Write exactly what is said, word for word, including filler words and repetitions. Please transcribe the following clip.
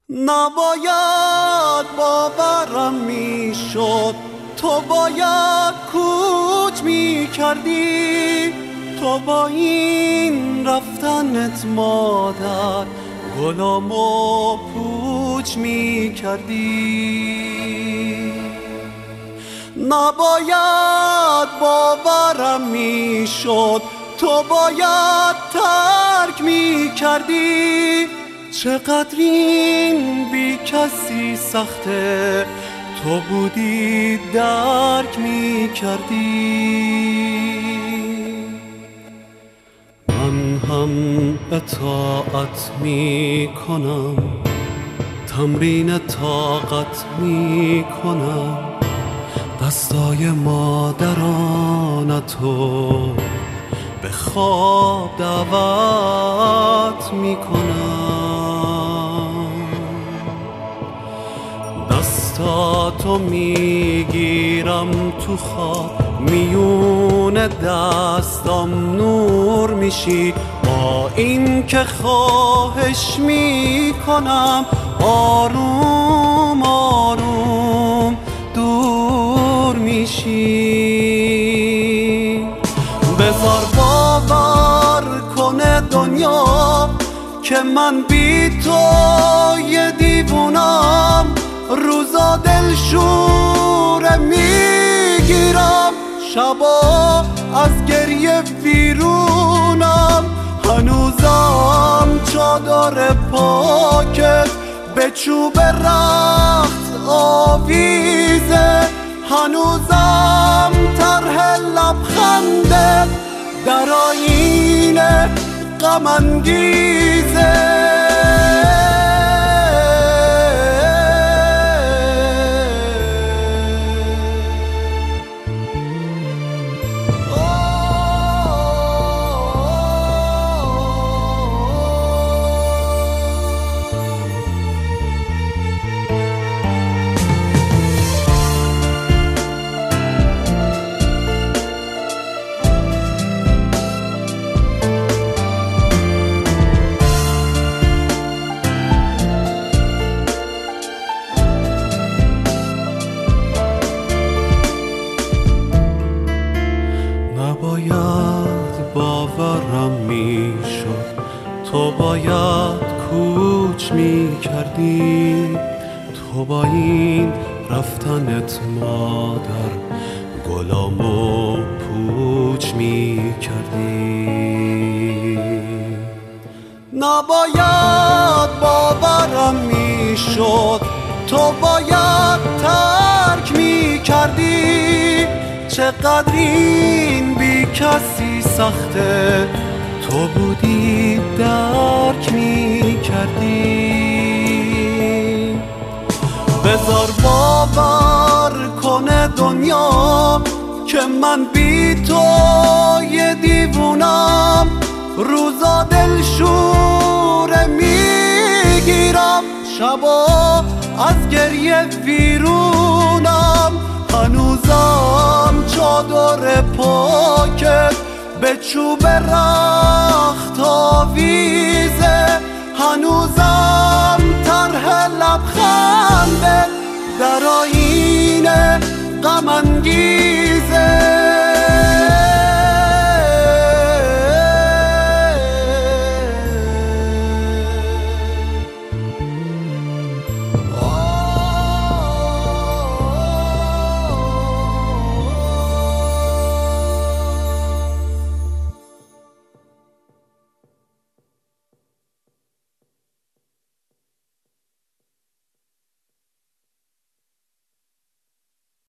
نباید باورم میشد تو باید کوچ میکردی، تو با این رفتنت مادر گلامو پوچ میکردی. نباید باورم میشد تو باید ترک میکردی، چقدر این بی کسی سخته تو بودی درک میکردی. من هم اطاعت میکنم، تمرین طاقت میکنم، دستای مادرانتو به خواب دعوت میکنم. دستاتو میگیرم تو خواب، میون دستام نور میشی، با این که خواهش میکنم آروم آروم دور میشی. بذار باور کنه دنیا که من بی تو یه دیوونم، روزا دلشوره میگیرم، شبا از گریه ویرونم، هنوزم چادر پاکت به چوب رخت آویزه، هنوزم طرح لبخندت در آینه غم انگیزه. نباید باورم میشد تو باید کوچ میکردی، تو با این رفتنت مادر گلامو پوچ میکردی. نباید باورم میشد تو باید ترک میکردی، چقدر این بی کسی سخته تو بودی درک میکردی. بذار باور کنه دنیا که من بی تو یه دیوونم، روزا دلشوره میگیرم، شبا از گریه ویرونم، هنوزم چادر پاکت به چوب رخت آویزه، هنوزم طرح لبخندت در